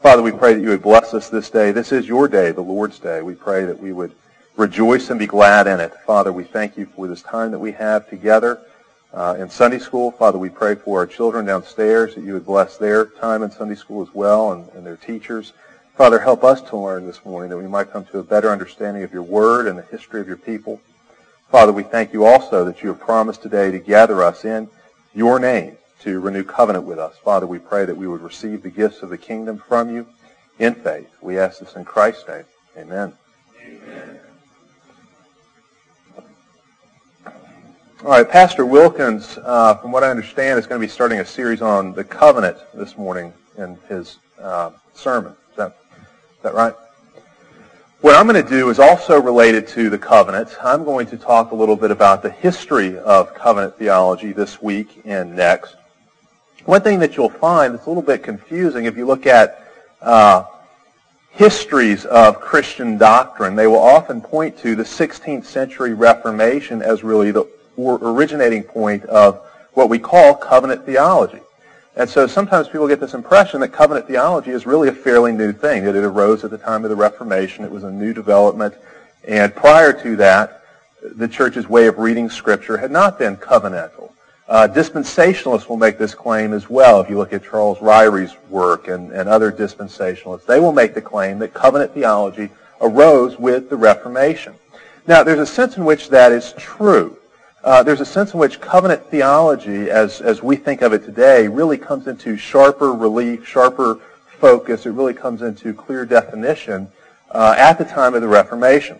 Father, we pray that you would bless us this day. This is your day, the Lord's day. We pray that we would rejoice and be glad in it. Father, we thank you for this time that we have together in Sunday school. Father, we pray for our children downstairs that you would bless their time in Sunday school as well and their teachers. Father, help us to learn this morning that we might come to a better understanding of your word and the history of your people. Father, we thank you also that you have promised today to gather us in your name to renew covenant with us. Father, we pray that we would receive the gifts of the kingdom from you in faith. We ask this in Christ's name. Amen. Amen. All right, Pastor Wilkins, from what I understand, is going to be starting a series on the covenant this morning in his sermon. Is that right? What I'm going to do is also related to the covenant. I'm going to talk a little bit about the history of covenant theology this week and next. One thing that you'll find that's a little bit confusing if you look at histories of Christian doctrine, they will often point to the 16th century Reformation as really the originating point of what we call covenant theology. And so sometimes people get this impression that covenant theology is really a fairly new thing, that it arose at the time of the Reformation. It was a new development. And prior to that, the church's way of reading Scripture had not been covenantal. Dispensationalists will make this claim as well. If you look at Charles Ryrie's work and other dispensationalists, they will make the claim that covenant theology arose with the Reformation. Now, there's a sense in which that is true. There's a sense in which covenant theology, as we think of it today, really comes into sharper relief, sharper focus. It really comes into clear definition at the time of the Reformation.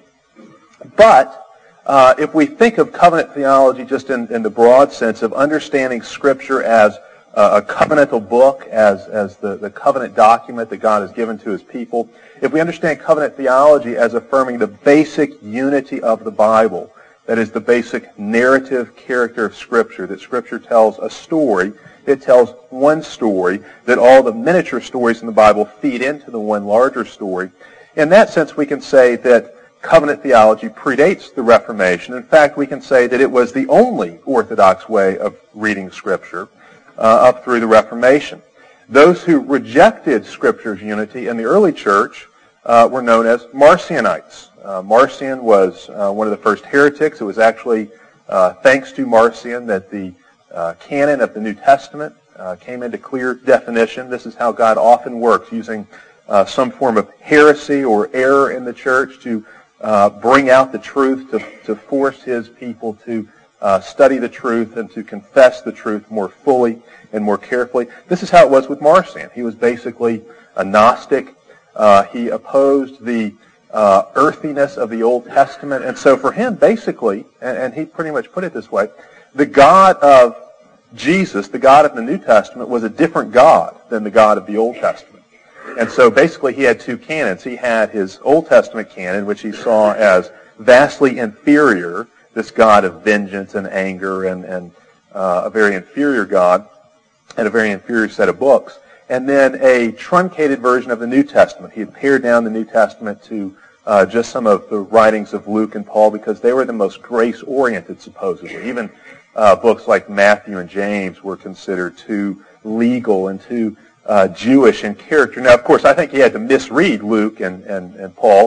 But if we think of covenant theology just in the broad sense of understanding Scripture as a covenantal book, as the covenant document that God has given to his people, if we understand covenant theology as affirming the basic unity of the Bible, that is the basic narrative character of Scripture, that Scripture tells a story, it tells one story, that all the miniature stories in the Bible feed into the one larger story. In that sense, we can say that covenant theology predates the Reformation. In fact, we can say that it was the only orthodox way of reading Scripture up through the Reformation. Those who rejected Scripture's unity in the early church were known as Marcionites. Marcion was one of the first heretics. It was actually thanks to Marcion that the canon of the New Testament came into clear definition. This is how God often works, using some form of heresy or error in the church to bring out the truth, to force his people to study the truth and to confess the truth more fully and more carefully. This is how it was with Marcion. He was basically a Gnostic. He opposed the earthiness of the Old Testament. And so for him, basically, and he pretty much put it this way, the God of Jesus, the God of the New Testament, was a different God than the God of the Old Testament. And so basically he had two canons. He had his Old Testament canon, which he saw as vastly inferior, this God of vengeance and anger and a very inferior God and a very inferior set of books. And then a truncated version of the New Testament. He had pared down the New Testament to just some of the writings of Luke and Paul because they were the most grace-oriented, supposedly. Even books like Matthew and James were considered too legal and too Jewish in character. Now, of course, I think he had to misread Luke and Paul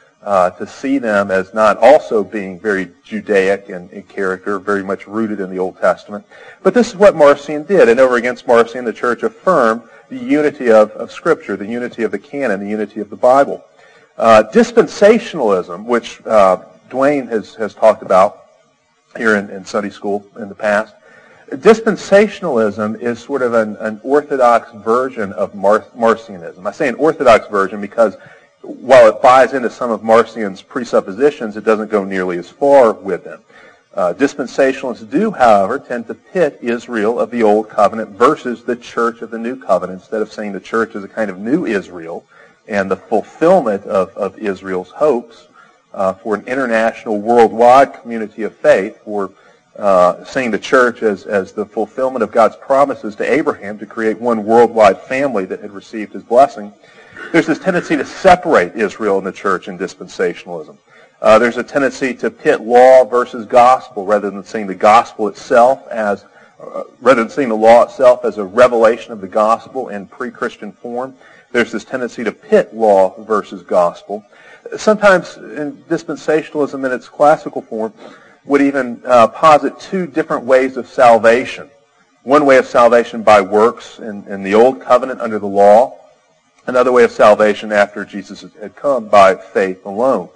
to see them as not also being very Judaic in character, very much rooted in the Old Testament. But this is what Marcion did, and over against Marcion, the church affirmed the unity of Scripture, the unity of the canon, the unity of the Bible. Dispensationalism, which Dwayne has talked about here in Sunday school in the past, dispensationalism is sort of an orthodox version of Marcionism. I say an orthodox version because while it buys into some of Marcion's presuppositions, it doesn't go nearly as far with them. Dispensationalists do, however, tend to pit Israel of the Old Covenant versus the church of the New Covenant, instead of saying the church is a kind of new Israel and the fulfillment of Israel's hopes for an international, worldwide community of faith, for seeing the church as the fulfillment of God's promises to Abraham to create one worldwide family that had received his blessing. There's this tendency to separate Israel and the church in dispensationalism. There's a tendency to pit law versus gospel rather than seeing the gospel itself as rather than seeing the law itself as a revelation of the gospel in pre-Christian form, there's this tendency to pit law versus gospel. Sometimes in dispensationalism in its classical form would even posit two different ways of salvation. One way of salvation by works in the old covenant under the law, another way of salvation after Jesus had come by faith alone.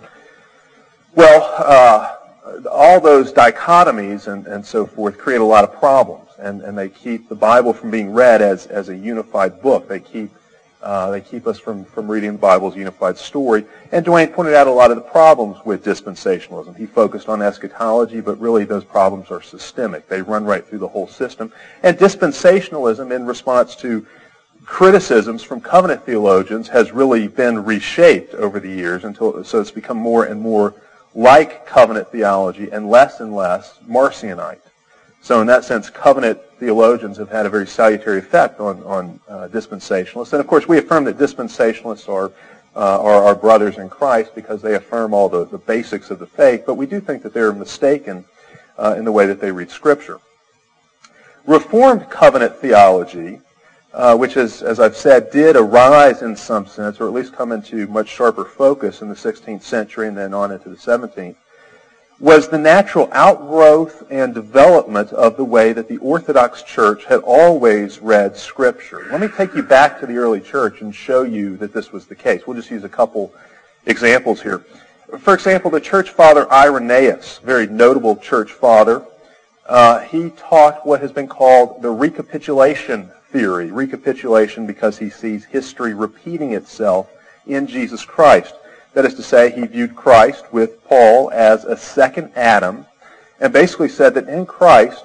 Well, all those dichotomies and so forth create a lot of problems, and they keep the Bible from being read as a unified book. They keep us from reading the Bible as a unified story. And Dwayne pointed out a lot of the problems with dispensationalism. He focused on eschatology, but really those problems are systemic. They run right through the whole system. And dispensationalism, in response to criticisms from covenant theologians, has really been reshaped over the years so it's become more and more like covenant theology and less Marcionite. So in that sense, covenant theologians have had a very salutary effect on dispensationalists. And of course, we affirm that dispensationalists are our brothers in Christ because they affirm all the basics of the faith, but we do think that they're mistaken in the way that they read Scripture. Reformed covenant theology, which is, as I've said, did arise in some sense, or at least come into much sharper focus in the 16th century and then on into the 17th, was the natural outgrowth and development of the way that the Orthodox Church had always read Scripture. Let me take you back to the early church and show you that this was the case. We'll just use a couple examples here. For example, the church father Irenaeus, very notable church father, he taught what has been called the recapitulation theory. Recapitulation because he sees history repeating itself in Jesus Christ. That is to say, he viewed Christ with Paul as a second Adam, and basically said that in Christ,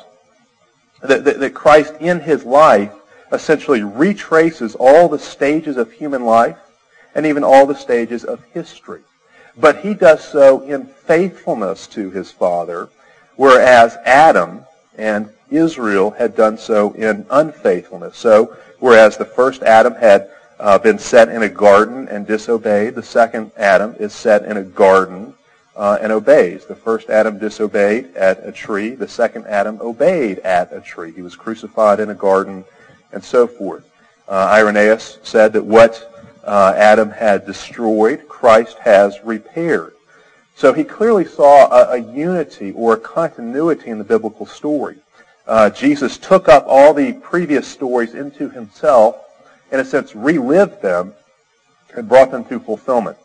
that Christ in his life essentially retraces all the stages of human life and even all the stages of history. But he does so in faithfulness to his Father, whereas Adam and Israel had done so in unfaithfulness. So, whereas the first Adam had been set in a garden and disobeyed, the second Adam is set in a garden and obeys. The first Adam disobeyed at a tree. The second Adam obeyed at a tree. He was crucified in a garden and so forth. Irenaeus said that what Adam had destroyed, Christ has repaired. So he clearly saw a unity or a continuity in the biblical story. Jesus took up all the previous stories into himself, in a sense, relived them and brought them to fulfillment.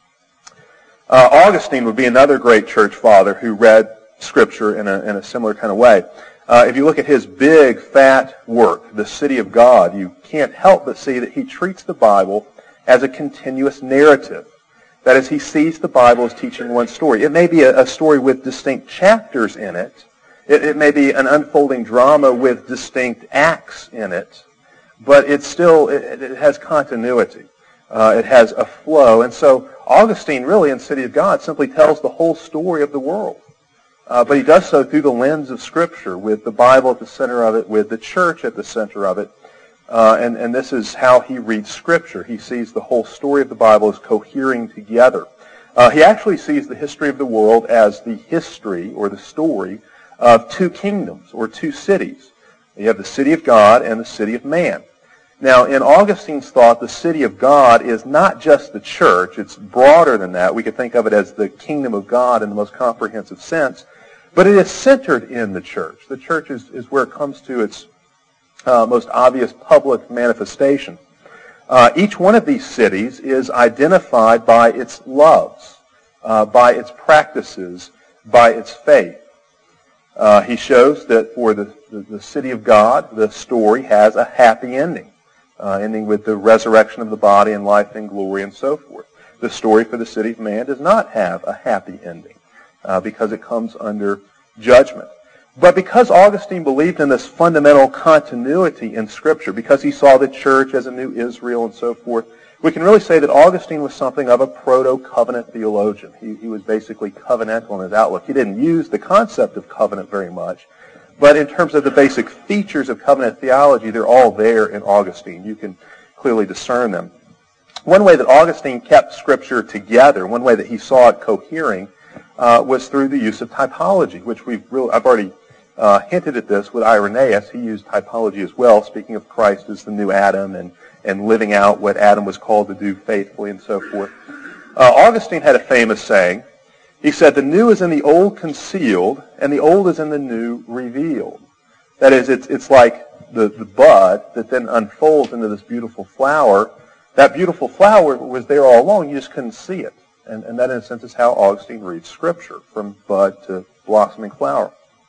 Augustine would be another great church father who read Scripture in a similar kind of way. If you look at his big, fat work, The City of God, you can't help but see that he treats the Bible as a continuous narrative. That is, he sees the Bible as teaching one story. It may be a story with distinct chapters in it. It may be an unfolding drama with distinct acts in it. But it has continuity. It has a flow. And so Augustine really in City of God simply tells the whole story of the world. But he does so through the lens of Scripture, with the Bible at the center of it, with the church at the center of it. And this is how he reads Scripture. He sees the whole story of the Bible as cohering together. He actually sees the history of the world as the history or the story of two kingdoms or two cities. You have the city of God and the city of man. Now, in Augustine's thought, the city of God is not just the church. It's broader than that. We could think of it as the kingdom of God in the most comprehensive sense. But it is centered in the church. The church is where it comes to its most obvious public manifestation. Each one of these cities is identified by its loves, by its practices, by its faith. He shows that for the city of God, the story has a happy ending. Ending with the resurrection of the body and life and glory and so forth. The story for the city of man does not have a happy ending because it comes under judgment. But because Augustine believed in this fundamental continuity in Scripture, because he saw the church as a new Israel and so forth, we can really say that Augustine was something of a proto-covenant theologian. He was basically covenantal in his outlook. He didn't use the concept of covenant very much. But in terms of the basic features of covenant theology, they're all there in Augustine. You can clearly discern them. One way that Augustine kept Scripture together, one way that he saw it cohering, was through the use of typology, which I've already hinted at this with Irenaeus. He used typology as well, speaking of Christ as the new Adam and living out what Adam was called to do faithfully and so forth. Augustine had a famous saying. He said, the new is in the old concealed, and the old is in the new revealed. That is, it's like the bud that then unfolds into this beautiful flower. That beautiful flower was there all along. You just couldn't see it. And that, in a sense, is how Augustine reads Scripture, from bud to blossoming flower.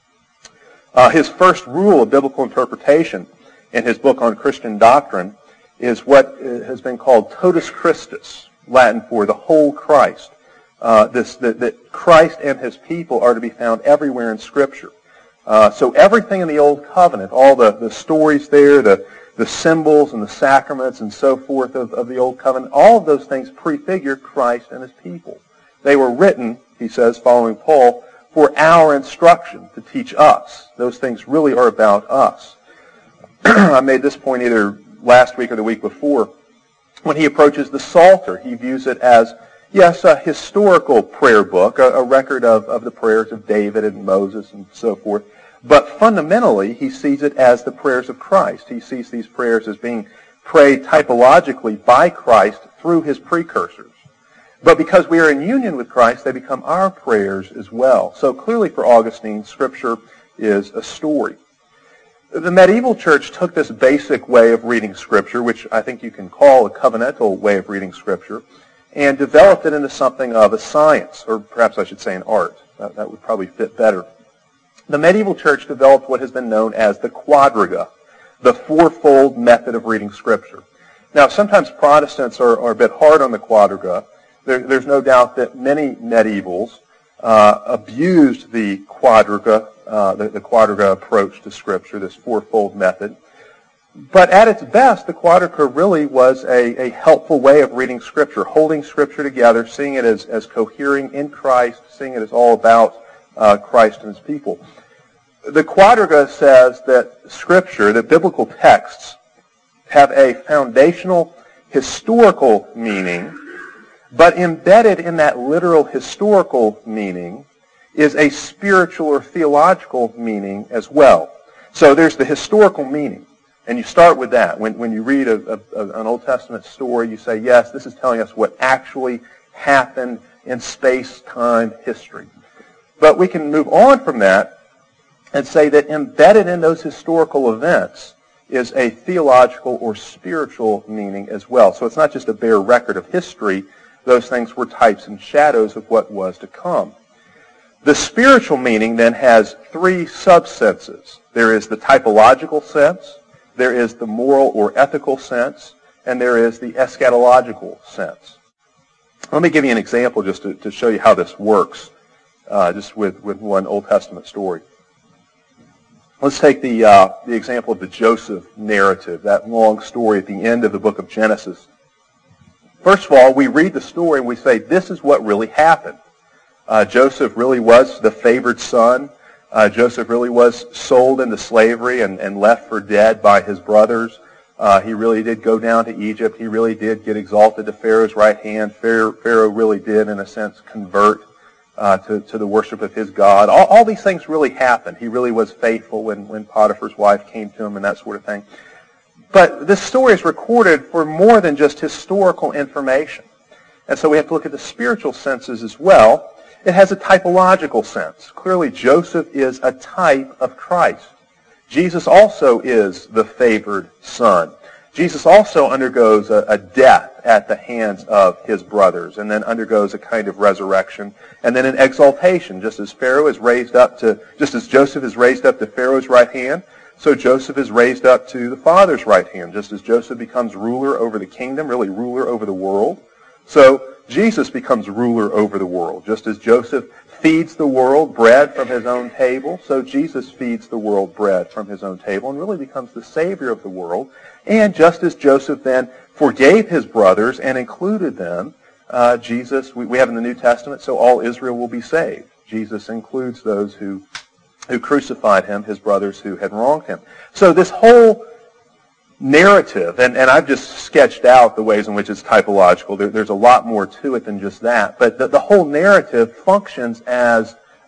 His first rule of biblical interpretation in his book on Christian doctrine is what has been called totus Christus, Latin for the whole Christ. That Christ and his people are to be found everywhere in Scripture. So everything in the Old Covenant, all the stories there, the symbols and the sacraments and so forth of the Old Covenant, all of those things prefigure Christ and his people. They were written, he says, following Paul, for our instruction, to teach us. Those things really are about us. I made this point either last week or the week before. When he approaches the Psalter, he views it as, yes, a historical prayer book, a record of the prayers of David and Moses and so forth. But fundamentally, he sees it as the prayers of Christ. He sees these prayers as being prayed typologically by Christ through his precursors. But because we are in union with Christ, they become our prayers as well. So clearly for Augustine, Scripture is a story. The medieval church took this basic way of reading Scripture, which I think you can call a covenantal way of reading Scripture, and developed it into something of a science, or perhaps I should say an art. That would probably fit better. The medieval church developed what has been known as the quadriga, the fourfold method of reading Scripture. Now, sometimes Protestants are a bit hard on the quadriga. There's no doubt that many medievals abused the quadriga, the quadriga approach to Scripture, this fourfold method. But at its best, the quadriga really was a helpful way of reading Scripture, holding Scripture together, seeing it as cohering in Christ, seeing it as all about Christ and his people. The quadriga says that Scripture, that biblical texts, have a foundational historical meaning, but embedded in that literal historical meaning is a spiritual or theological meaning as well. So there's the historical meaning, and you start with that. When you read an Old Testament story, you say, yes, this is telling us what actually happened in space-time history. But we can move on from that and say that embedded in those historical events is a theological or spiritual meaning as well. So it's not just a bare record of history. Those things were types and shadows of what was to come. The spiritual meaning then has three subsenses. There is the typological sense, there is the moral or ethical sense, and there is the eschatological sense. Let me give you an example just to show you how this works, just with one Old Testament story. Let's take the example of the Joseph narrative, that long story at the end of the book of Genesis. First of all, we read the story and we say, this is what really happened. Joseph really was the favored son. Joseph really was sold into slavery and left for dead by his brothers. He really did go down to Egypt. He really did get exalted to Pharaoh's right hand. Pharaoh really did, in a sense, convert to the worship of his God. All these things really happened. He really was faithful when Potiphar's wife came to him and that sort of thing. But this story is recorded for more than just historical information. And so we have to look at the spiritual senses as well. It has a typological sense. Clearly, Joseph is a type of Christ. Jesus also is the favored son. Jesus also undergoes a death at the hands of his brothers and then undergoes a kind of resurrection and then an exaltation, just as Joseph is raised up to Pharaoh's right hand, so Joseph is raised up to the Father's right hand. Just as Joseph becomes ruler over the kingdom, really ruler over the world, so Jesus becomes ruler over the world. Just as Joseph feeds the world bread from his own table, so Jesus feeds the world bread from his own table and really becomes the Savior of the world. And just as Joseph then forgave his brothers and included them, Jesus, we have in the New Testament, so all Israel will be saved. Jesus includes those who crucified him, his brothers who had wronged him. So this whole narrative, and I've just sketched out the ways in which it's typological. There's a lot more to it than just that. But the whole narrative functions as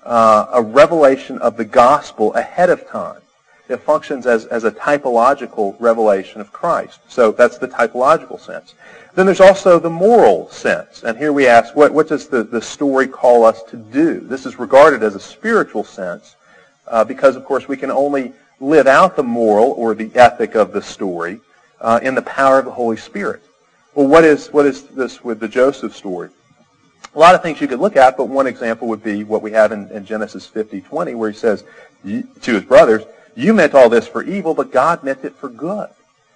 a revelation of the gospel ahead of time. It functions as a typological revelation of Christ. So that's the typological sense. Then there's also the moral sense. And here we ask, what does the story call us to do? This is regarded as a spiritual sense because, of course, we can only live out the moral or the ethic of the story in the power of the Holy Spirit. Well, what is this with the Joseph story? A lot of things you could look at, but one example would be what we have in Genesis 50:20, where he says to his brothers, "You meant all this for evil, but God meant it for good."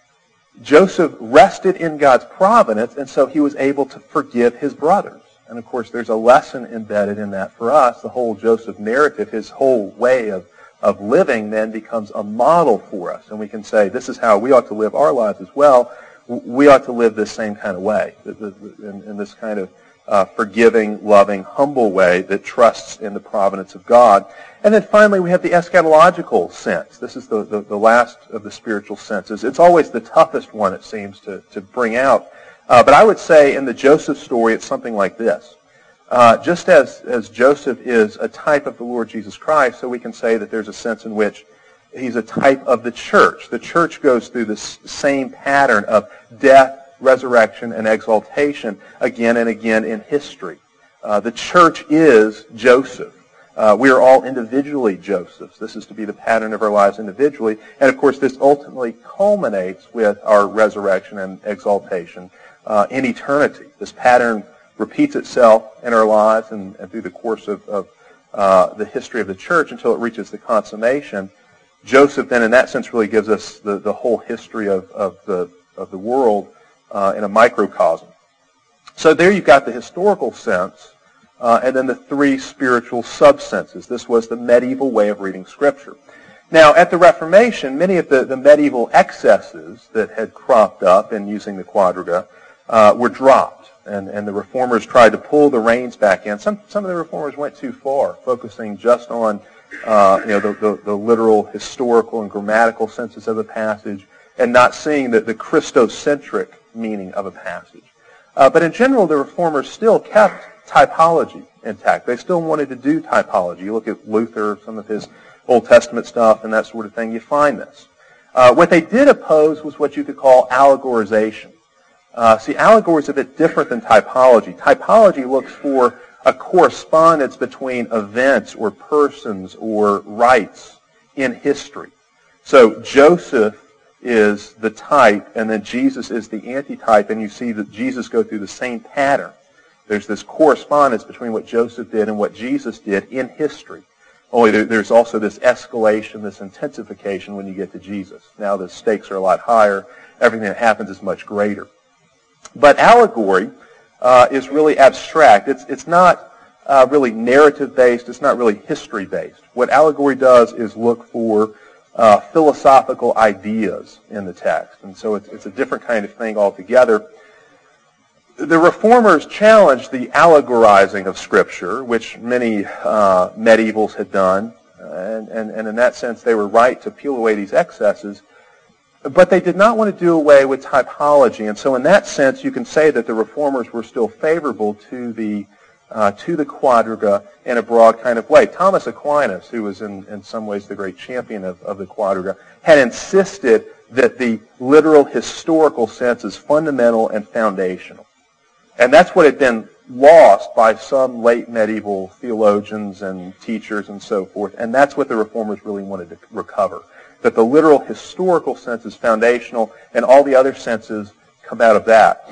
Joseph rested in God's providence, and so he was able to forgive his brothers. And of course, there's a lesson embedded in that for us. The whole Joseph narrative, his whole way of living then becomes a model for us. And we can say, this is how we ought to live our lives as well. We ought to live this same kind of way, in this kind of forgiving, loving, humble way that trusts in the providence of God. And then finally, we have the eschatological sense. This is the last of the spiritual senses. It's always the toughest one, it seems, to bring out. But I would say in the Joseph story, it's something like this. Just as Joseph is a type of the Lord Jesus Christ, so we can say that there's a sense in which he's a type of the church. The church goes through this same pattern of death, resurrection, and exaltation again and again in history. The church is Joseph. We are all individually Josephs. This is to be the pattern of our lives individually. And of course, this ultimately culminates with our resurrection and exaltation in eternity. This pattern repeats itself in our lives and through the course of the history of the church until it reaches the consummation. Joseph then, in that sense, really gives us the whole history of the world in a microcosm. So there you've got the historical sense, and then the three spiritual subsenses. This was the medieval way of reading Scripture. Now, at the Reformation, many of the medieval excesses that had cropped up in using the Quadriga were dropped, and the Reformers tried to pull the reins back in. Some of the Reformers went too far, focusing just on the literal, historical, and grammatical senses of the passage, and not seeing the Christocentric meaning of a passage. But in general, the Reformers still kept typology intact. They still wanted to do typology. You look at Luther, some of his Old Testament stuff, and that sort of thing, you find this. What they did oppose was what you could call allegorization. See, allegory is a bit different than typology. Typology looks for a correspondence between events or persons or rites in history. So Joseph is the type, and then Jesus is the antitype, and you see that Jesus go through the same pattern. There's this correspondence between what Joseph did and what Jesus did in history. Only there's also this escalation, this intensification when you get to Jesus. Now the stakes are a lot higher. Everything that happens is much greater. But allegory is really abstract. It's not really narrative-based. It's not really history-based. What allegory does is look for philosophical ideas in the text. And so it's a different kind of thing altogether. The Reformers challenged the allegorizing of Scripture, which many medievals had done. And in that sense, they were right to peel away these excesses. But they did not want to do away with typology. And so in that sense, you can say that the Reformers were still favorable to the Quadriga in a broad kind of way. Thomas Aquinas, who was in some ways the great champion of the Quadriga, had insisted that the literal historical sense is fundamental and foundational. And that's what had been lost by some late medieval theologians and teachers and so forth. And that's what the Reformers really wanted to recover. That the literal historical sense is foundational and all the other senses come out of that.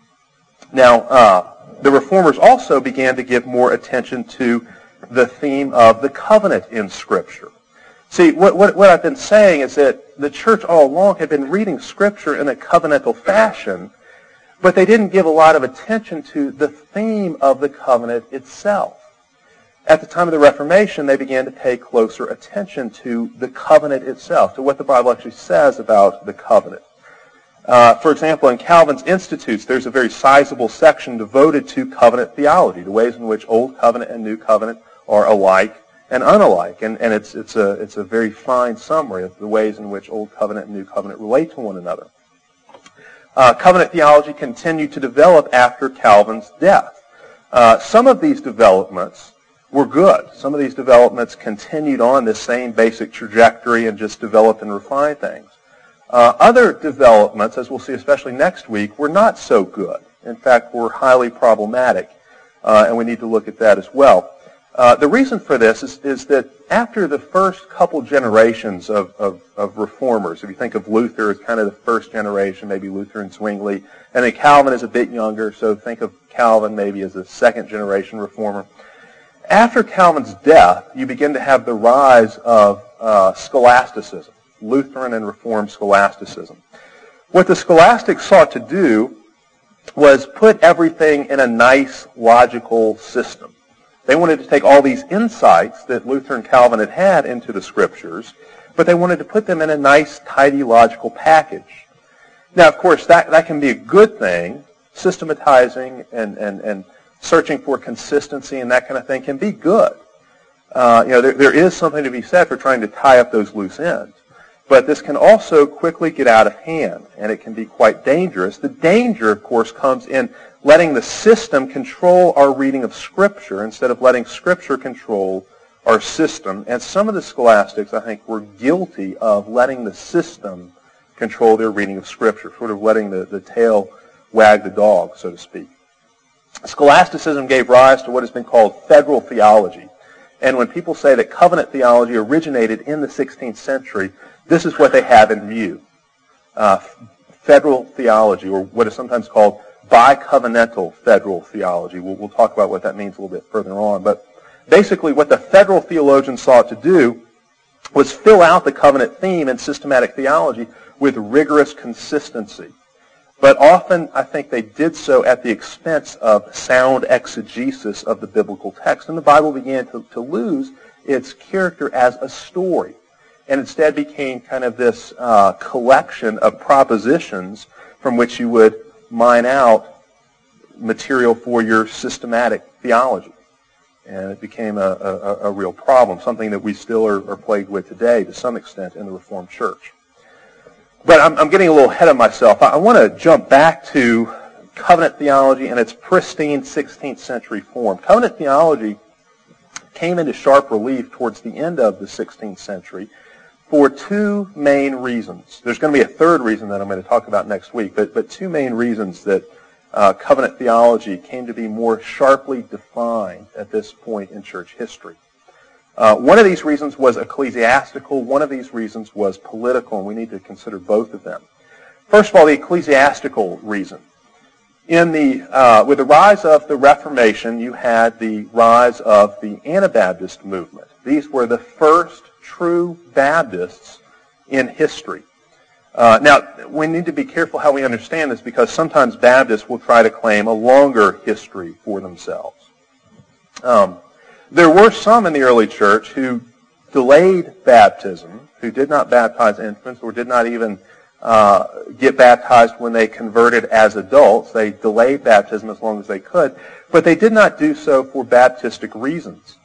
Now, the Reformers also began to give more attention to the theme of the covenant in Scripture. See, what I've been saying is that the church all along had been reading Scripture in a covenantal fashion, but they didn't give a lot of attention to the theme of the covenant itself. At the time of the Reformation, they began to pay closer attention to the covenant itself, to what the Bible actually says about the covenant. For example, in Calvin's Institutes, there's a very sizable section devoted to covenant theology, the ways in which Old Covenant and New Covenant are alike and unalike. And it's a very fine summary of the ways in which Old Covenant and New Covenant relate to one another. Covenant theology continued to develop after Calvin's death. Some of these developments were good. Some of these developments continued on this same basic trajectory and just developed and refined things. Other developments, as we'll see especially next week, were not so good. In fact, were highly problematic, and we need to look at that as well. The reason for this is that after the first couple generations of reformers, if you think of Luther as kind of the first generation, maybe Luther and Zwingli, and then Calvin is a bit younger, so think of Calvin maybe as a second generation reformer. After Calvin's death, you begin to have the rise of scholasticism, Lutheran and Reformed scholasticism. What the scholastics sought to do was put everything in a nice, logical system. They wanted to take all these insights that Luther and Calvin had had into the Scriptures, but they wanted to put them in a nice, tidy, logical package. Now, of course, that can be a good thing. Systematizing and searching for consistency and that kind of thing can be good. There is something to be said for trying to tie up those loose ends. But this can also quickly get out of hand, and it can be quite dangerous. The danger, of course, comes in letting the system control our reading of Scripture instead of letting Scripture control our system. And some of the scholastics, I think, were guilty of letting the system control their reading of Scripture, sort of letting the tail wag the dog, so to speak. Scholasticism gave rise to what has been called federal theology. And when people say that covenant theology originated in the 16th century, this is what they have in view. Federal theology, or what is sometimes called bicovenantal federal theology. We'll talk about what that means a little bit further on. But basically what the federal theologians sought to do was fill out the covenant theme in systematic theology with rigorous consistency. But often, I think they did so at the expense of sound exegesis of the biblical text. And the Bible began to lose its character as a story, and instead became kind of this collection of propositions from which you would mine out material for your systematic theology. And it became a real problem, something that we still are plagued with today to some extent in the Reformed Church. But I'm getting a little ahead of myself. I want to jump back to covenant theology and its pristine 16th century form. Covenant theology came into sharp relief towards the end of the 16th century for two main reasons. There's going to be a third reason that I'm going to talk about next week, but two main reasons that covenant theology came to be more sharply defined at this point in church history. One of these reasons was ecclesiastical. One of these reasons was political, and we need to consider both of them. First of all, the ecclesiastical reason. With the rise of the Reformation, you had the rise of the Anabaptist movement. These were the first true Baptists in history. Now, we need to be careful how we understand this, because sometimes Baptists will try to claim a longer history for themselves. There were some in the early church who delayed baptism, who did not baptize infants or did not even get baptized when they converted as adults. They delayed baptism as long as they could, but they did not do so for Baptistic reasons.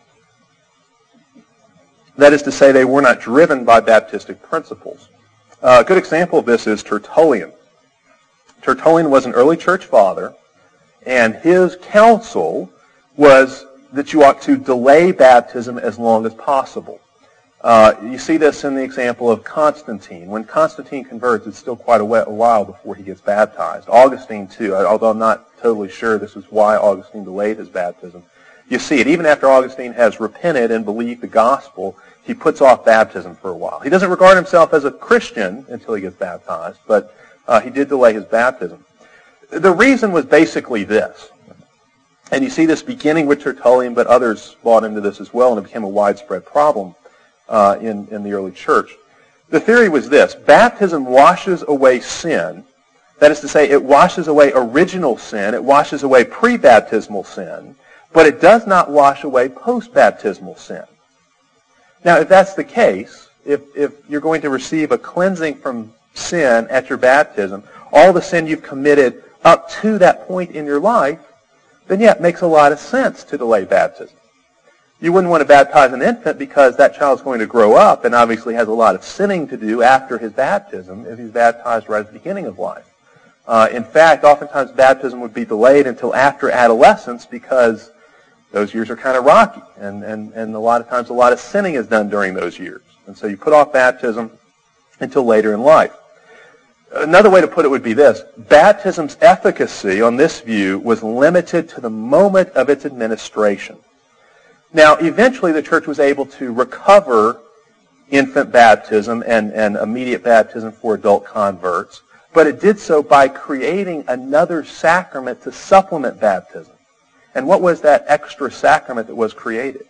That is to say, they were not driven by Baptistic principles. A good example of this is Tertullian. Tertullian was an early church father, and his counsel was that you ought to delay baptism as long as possible. You see this in the example of Constantine. When Constantine converts, it's still quite a while before he gets baptized. Augustine, too, although I'm not totally sure this is why Augustine delayed his baptism. You see it. Even after Augustine has repented and believed the gospel, he puts off baptism for a while. He doesn't regard himself as a Christian until he gets baptized, but he did delay his baptism. The reason was basically this. And you see this beginning with Tertullian, but others bought into this as well, and it became a widespread problem in the early church. The theory was this: baptism washes away sin. That is to say, it washes away original sin, it washes away pre-baptismal sin, but it does not wash away post-baptismal sin. Now, if that's the case, if you're going to receive a cleansing from sin at your baptism, all the sin you've committed up to that point in your life, then yeah, it makes a lot of sense to delay baptism. You wouldn't want to baptize an infant because that child's going to grow up and obviously has a lot of sinning to do after his baptism if he's baptized right at the beginning of life. In fact, oftentimes baptism would be delayed until after adolescence because Those years are kind of rocky, and a lot of times a lot of sinning is done during those years. And so you put off baptism until later in life. Another way to put it would be this. Baptism's efficacy on this view was limited to the moment of its administration. Now, eventually the church was able to recover infant baptism and immediate baptism for adult converts, but it did so by creating another sacrament to supplement baptism. And what was that extra sacrament that was created?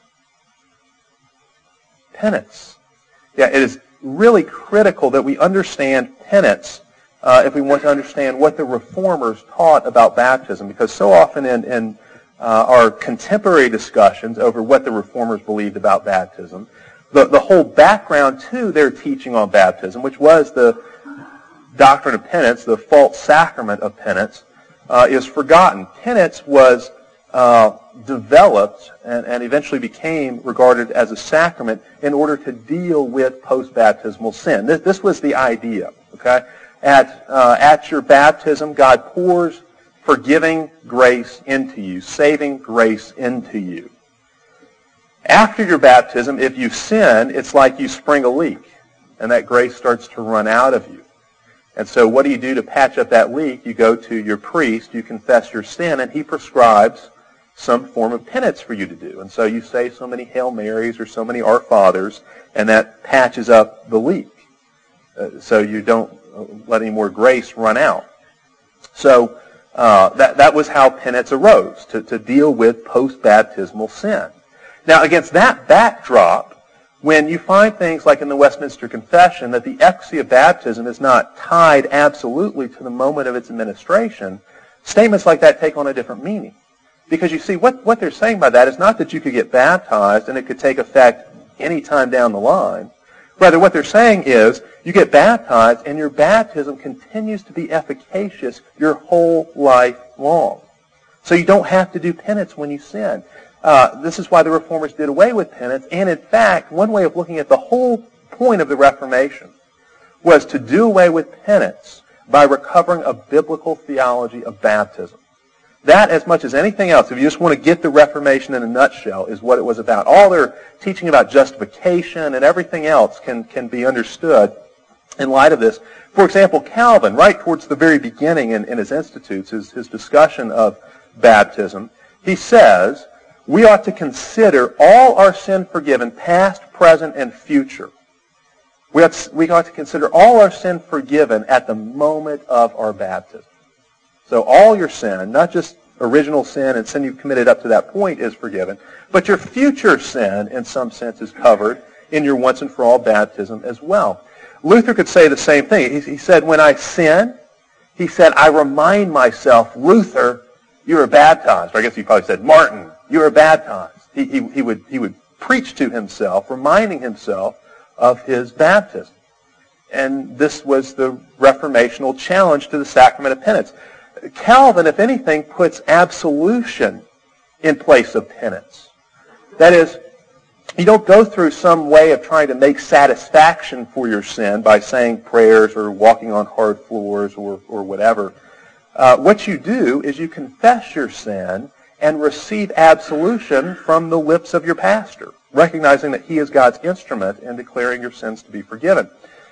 Penance. Yeah, it is really critical that we understand penance if we want to understand what the Reformers taught about baptism, because so often in our contemporary discussions over what the Reformers believed about baptism, the whole background to their teaching on baptism, which was the doctrine of penance, the false sacrament of penance, is forgotten. Penance was developed and eventually became regarded as a sacrament in order to deal with post-baptismal sin. This was the idea. Okay, at your baptism, God pours forgiving grace into you, saving grace into you. After your baptism, if you sin, it's like you spring a leak, and that grace starts to run out of you. And so what do you do to patch up that leak? You go to your priest, you confess your sin, and he prescribes some form of penance for you to do. And so you say so many Hail Marys or so many Our Fathers, and that patches up the leak. So you don't let any more grace run out. So that was how penance arose, to deal with post-baptismal sin. Now, against that backdrop, when you find things like in the Westminster Confession that the efficacy of baptism is not tied absolutely to the moment of its administration, statements like that take on a different meaning. Because you see, what they're saying by that is not that you could get baptized and it could take effect any time down the line. Rather, what they're saying is you get baptized and your baptism continues to be efficacious your whole life long. So you don't have to do penance when you sin. This is why the Reformers did away with penance. And in fact, one way of looking at the whole point of the Reformation was to do away with penance by recovering a biblical theology of baptism. That, as much as anything else, if you just want to get the Reformation in a nutshell, is what it was about. All their teaching about justification and everything else can be understood in light of this. For example, Calvin, right towards the very beginning in his Institutes, his discussion of baptism, he says, we ought to consider all our sin forgiven, past, present, and future. We ought to consider all our sin forgiven at the moment of our baptism. So all your sin, not just original sin and sin you've committed up to that point is forgiven, but your future sin, in some sense, is covered in your once and for all baptism as well. Luther could say the same thing. He said, when I sin, he said, I remind myself, Luther, you are baptized. Or I guess he probably said, Martin, you are baptized. He would preach to himself, reminding himself of his baptism. And this was the reformational challenge to the sacrament of penance. Calvin, if anything, puts absolution in place of penance. That is, you don't go through some way of trying to make satisfaction for your sin by saying prayers or walking on hard floors or whatever. What you do is you confess your sin and receive absolution from the lips of your pastor, recognizing that he is God's instrument in declaring your sins to be forgiven.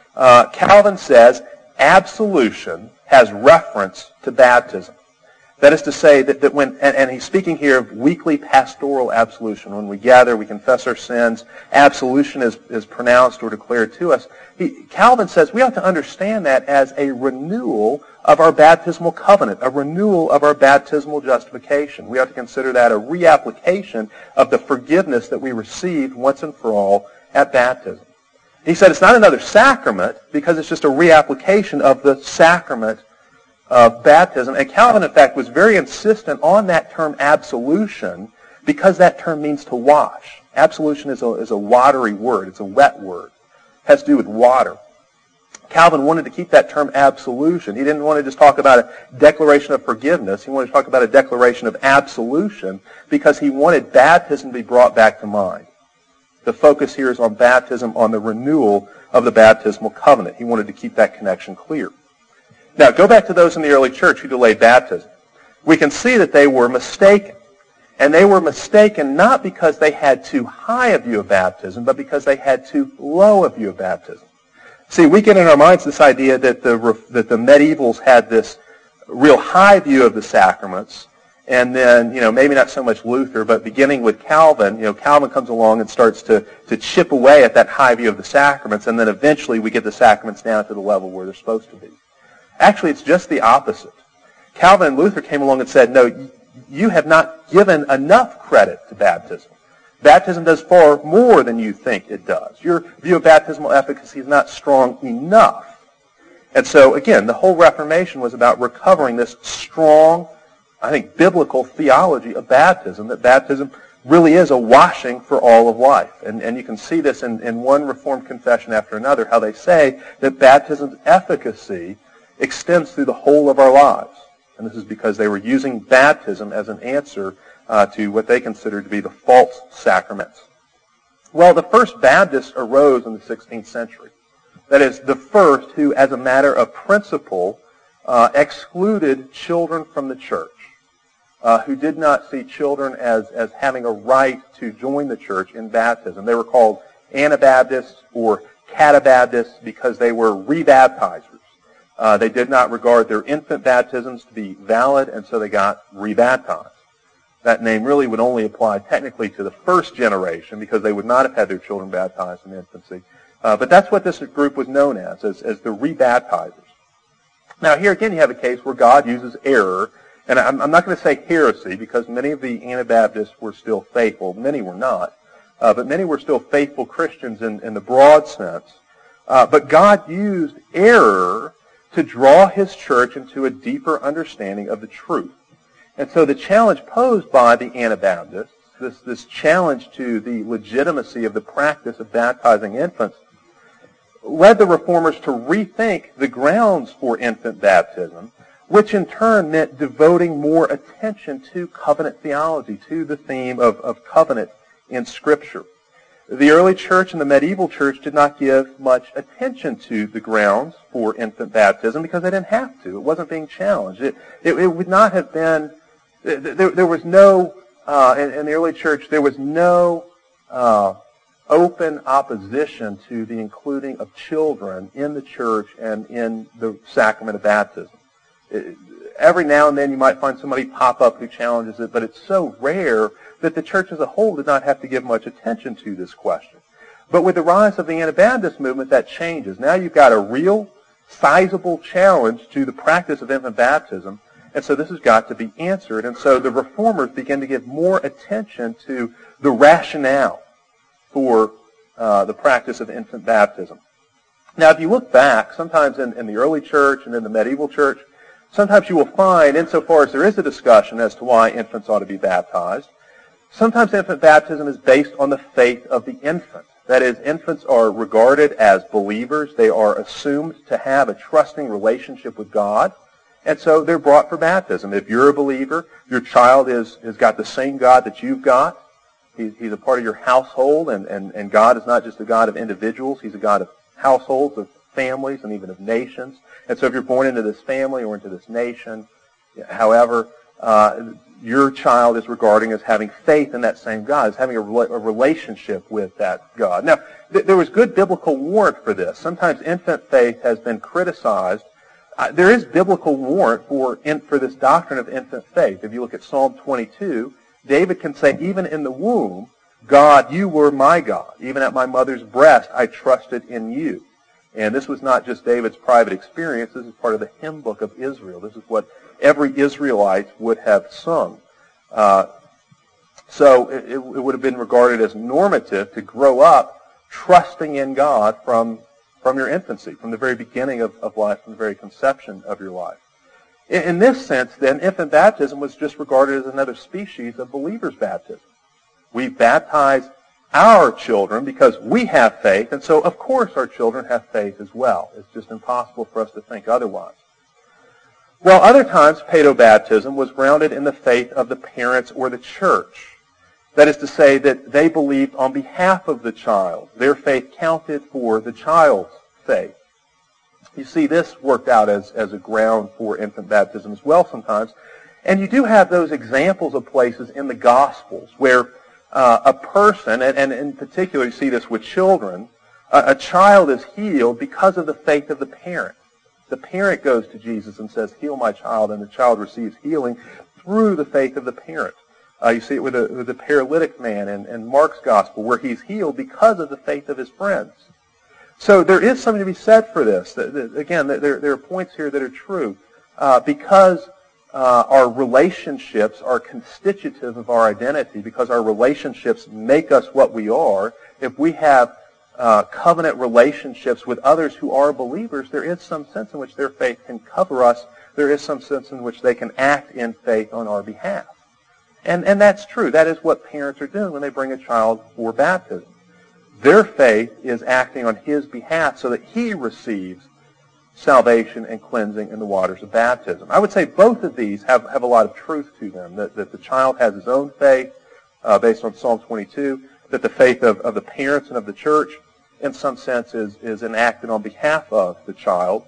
Calvin says absolution has reference to baptism. That is to say that when, and he's speaking here of weekly pastoral absolution. When we gather, we confess our sins, absolution is pronounced or declared to us. Calvin says we ought to understand that as a renewal of our baptismal covenant, a renewal of our baptismal justification. We ought to consider that a reapplication of the forgiveness that we received once and for all at baptism. He said it's not another sacrament because it's just a reapplication of the sacrament of baptism. And Calvin, in fact, was very insistent on that term absolution because that term means to wash. Absolution is a watery word. It's a wet word. It has to do with water. Calvin wanted to keep that term absolution. He didn't want to just talk about a declaration of forgiveness. He wanted to talk about a declaration of absolution because he wanted baptism to be brought back to mind. The focus here is on baptism, on the renewal of the baptismal covenant. He wanted to keep that connection clear. Now, go back to those in the early church who delayed baptism. We can see that they were mistaken. And they were mistaken not because they had too high a view of baptism, but because they had too low a view of baptism. See, we get in our minds this idea that the medievals had this real high view of the sacraments, and then, maybe not so much Luther, but beginning with Calvin, Calvin comes along and starts to chip away at that high view of the sacraments, and then eventually we get the sacraments down to the level where they're supposed to be. Actually, it's just the opposite. Calvin and Luther came along and said, no, you have not given enough credit to baptism. Baptism does far more than you think it does. Your view of baptismal efficacy is not strong enough. And so, again, the whole Reformation was about recovering this strong, I think, biblical theology of baptism, that baptism really is a washing for all of life. And you can see this in one Reformed confession after another, how they say that baptism's efficacy extends through the whole of our lives. And this is because they were using baptism as an answer to what they considered to be the false sacraments. Well, the first Baptists arose in the 16th century. That is, the first who, as a matter of principle, excluded children from the church, who did not see children as having a right to join the church in baptism. They were called Anabaptists or Catabaptists because they were rebaptizers. They did not regard their infant baptisms to be valid, and so they got rebaptized. That name really would only apply technically to the first generation because they would not have had their children baptized in infancy. But that's what this group was known as the rebaptizers. Now, here again you have a case where God uses error, and I'm not going to say heresy because many of the Anabaptists were still faithful. Many were not, but many were still faithful Christians in the broad sense. But God used error to draw his church into a deeper understanding of the truth. And so the challenge posed by the Anabaptists, this challenge to the legitimacy of the practice of baptizing infants, led the Reformers to rethink the grounds for infant baptism, which in turn meant devoting more attention to covenant theology, to the theme of covenant in Scripture. The early church and the medieval church did not give much attention to the grounds for infant baptism because they didn't have to. It wasn't being challenged. It would not have been, there was no, in the early church, there was no open opposition to the including of children in the church and in the sacrament of baptism. Every now and then you might find somebody pop up who challenges it, but it's so rare that the church as a whole did not have to give much attention to this question. But with the rise of the Anabaptist movement, that changes. Now you've got a real, sizable challenge to the practice of infant baptism, and so this has got to be answered. And so the Reformers begin to give more attention to the rationale for the practice of infant baptism. Now, if you look back, sometimes in the early church and in the medieval church, sometimes you will find, insofar as there is a discussion as to why infants ought to be baptized, sometimes infant baptism is based on the faith of the infant. That is, infants are regarded as believers. They are assumed to have a trusting relationship with God, and so they're brought for baptism. If you're a believer, your child has got the same God that you've got. He's a part of your household, and God is not just a God of individuals. He's a God of households, of families, and even of nations. And so if you're born into this family or into this nation, however, your child is regarding as having faith in that same God, as having a relationship with that God. Now, there was good biblical warrant for this. Sometimes infant faith has been criticized. There is biblical warrant for this doctrine of infant faith. If you look at Psalm 22, David can say, even in the womb, God, you were my God. Even at my mother's breast, I trusted in you. And this was not just David's private experience. This is part of the hymn book of Israel. This is what every Israelite would have sung. So it would have been regarded as normative to grow up trusting in God from your infancy, from the very beginning of life, from the very conception of your life. In this sense, then, infant baptism was just regarded as another species of believer's baptism. We baptize our children because we have faith, and so, of course, our children have faith as well. It's just impossible for us to think otherwise. Well, other times, paedobaptism was grounded in the faith of the parents or the church. That is to say that they believed on behalf of the child. Their faith counted for the child's faith. You see, this worked out as a ground for infant baptism as well sometimes. And you do have those examples of places in the Gospels where a person, and in particular you see this with children, a child is healed because of the faith of the parent. The parent goes to Jesus and says, "Heal my child," and the child receives healing through the faith of the parent. You see it with the paralytic man in Mark's Gospel, where he's healed because of the faith of his friends. So there is something to be said for this. Again, there are points here that are true. Because our relationships are constitutive of our identity, because our relationships make us what we are, if we have covenant relationships with others who are believers, there is some sense in which their faith can cover us. There is some sense in which they can act in faith on our behalf. And that's true. That is what parents are doing when they bring a child for baptism. Their faith is acting on his behalf so that he receives salvation and cleansing in the waters of baptism. I would say both of these have a lot of truth to them, that the child has his own faith based on Psalm 22, that the faith of the parents and of the church in some sense is enacted on behalf of the child.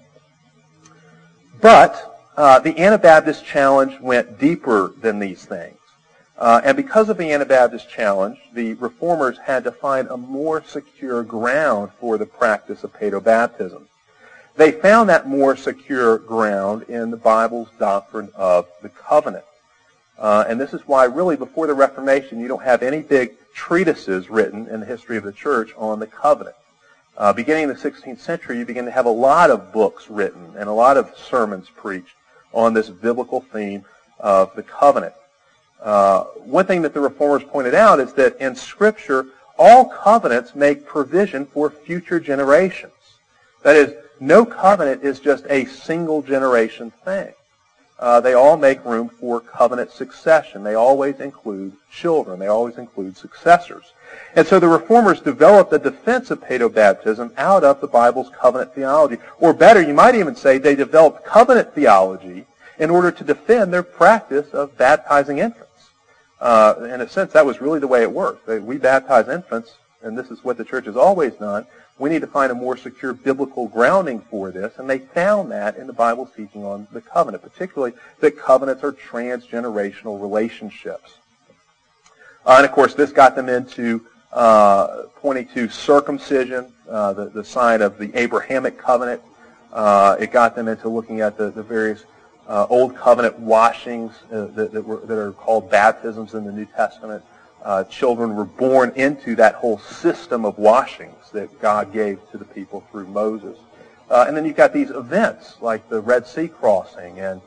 But the Anabaptist challenge went deeper than these things. And because of the Anabaptist challenge, the Reformers had to find a more secure ground for the practice of paedobaptism. They found that more secure ground in the Bible's doctrine of the covenant. And this is why, really, before the Reformation, you don't have any big treatises written in the history of the church on the covenant. Beginning in the 16th century, you begin to have a lot of books written and a lot of sermons preached on this biblical theme of the covenant. One thing that the Reformers pointed out is that in Scripture, all covenants make provision for future generations. That is, no covenant is just a single generation thing. They all make room for covenant succession. They always include children. They always include successors. And so the Reformers developed a defense of paedobaptism out of the Bible's covenant theology. Or better, you might even say they developed covenant theology in order to defend their practice of baptizing infants. In a sense, that was really the way it worked. We baptize infants, and this is what the church has always done. We need to find a more secure biblical grounding for this, and they found that in the Bible's teaching on the covenant, particularly that covenants are transgenerational relationships. And of course, this got them into pointing to circumcision, the sign of the Abrahamic covenant. It got them into looking at the various Old Covenant washings that are called baptisms in the New Testament. Children were born into that whole system of washings that God gave to the people through Moses. And then you've got these events like the Red Sea crossing and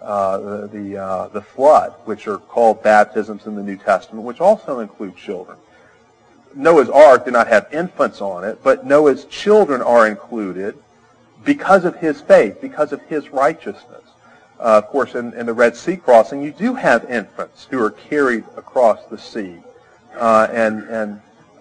the flood, which are called baptisms in the New Testament, which also include children. Noah's Ark did not have infants on it, but Noah's children are included because of his faith, because of his righteousness. Of course, in the Red Sea crossing, you do have infants who are carried across the sea. And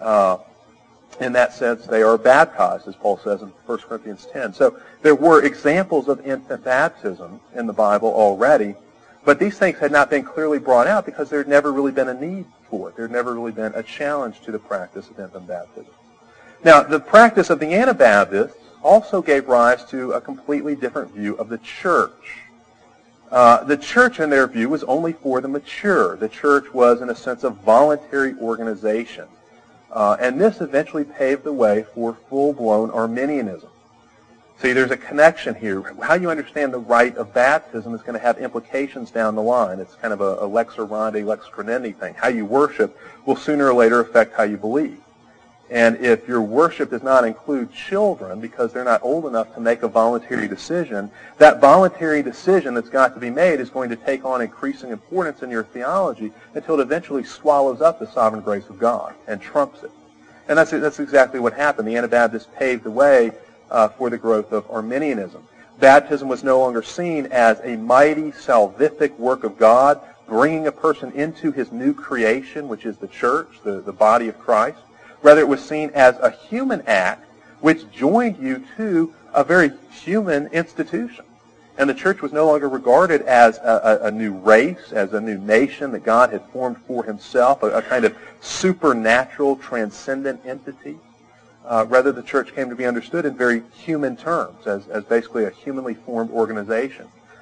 in that sense, they are baptized, as Paul says in 1 Corinthians 10. So there were examples of infant baptism in the Bible already, but these things had not been clearly brought out because there had never really been a need for it. There had never really been a challenge to the practice of infant baptism. Now, the practice of the Anabaptists also gave rise to a completely different view of the church. The church, in their view, was only for the mature. The church was, in a sense, a voluntary organization. And this eventually paved the way for full-blown Arminianism. See, there's a connection here. How you understand the rite of baptism is going to have implications down the line. It's kind of a lex orandi, lex credendi thing. How you worship will sooner or later affect how you believe. And if your worship does not include children because they're not old enough to make a voluntary decision, that voluntary decision that's got to be made is going to take on increasing importance in your theology until it eventually swallows up the sovereign grace of God and trumps it. And that's exactly what happened. The Anabaptists paved the way for the growth of Arminianism. Baptism was no longer seen as a mighty salvific work of God, bringing a person into his new creation, which is the church, the body of Christ. Rather, it was seen as a human act which joined you to a very human institution. And the church was no longer regarded as a new race, as a new nation that God had formed for himself, a kind of supernatural, transcendent entity. Rather, the church came to be understood in very human terms, as basically a humanly formed organization.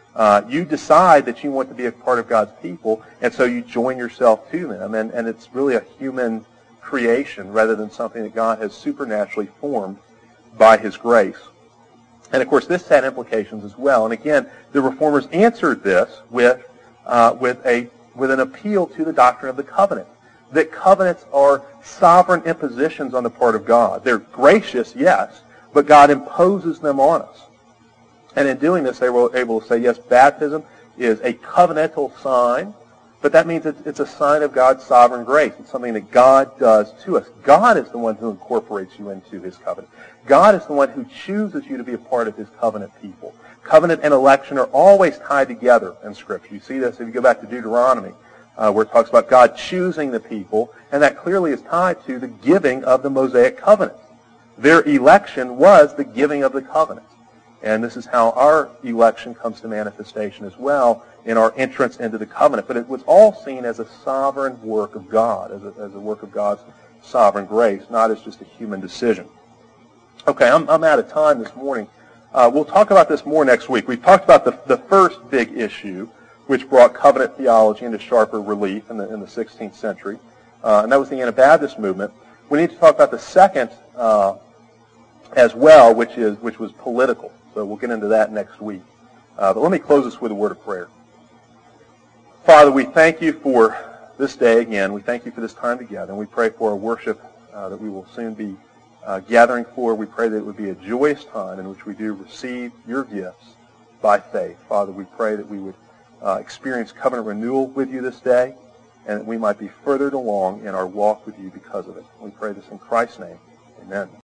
You decide that you want to be a part of God's people, and so you join yourself to them. And it's really a human creation rather than something that God has supernaturally formed by His grace. And, of course, this had implications as well. And, again, the Reformers answered this with an appeal to the doctrine of the covenant, that covenants are sovereign impositions on the part of God. They're gracious, yes, but God imposes them on us. And in doing this, they were able to say, yes, baptism is a covenantal sign, but that means it's a sign of God's sovereign grace. It's something that God does to us. God is the one who incorporates you into His covenant. God is the one who chooses you to be a part of His covenant people. Covenant and election are always tied together in Scripture. You see this if you go back to Deuteronomy, where it talks about God choosing the people, and that clearly is tied to the giving of the Mosaic covenant. Their election was the giving of the covenant. And this is how our election comes to manifestation as well in our entrance into the covenant. But it was all seen as a sovereign work of God, as a work of God's sovereign grace, not as just a human decision. Okay, I'm out of time this morning. We'll talk about this more next week. We've talked about the first big issue, which brought covenant theology into sharper relief in the 16th century, and that was the Anabaptist movement. We need to talk about the second as well, which was political. So we'll get into that next week. But let me close this with a word of prayer. Father, we thank you for this day again. We thank you for this time together, and we pray for our worship that we will soon be gathering for. We pray that it would be a joyous time in which we do receive your gifts by faith. Father, we pray that we would experience covenant renewal with you this day, and that we might be furthered along in our walk with you because of it. We pray this in Christ's name. Amen.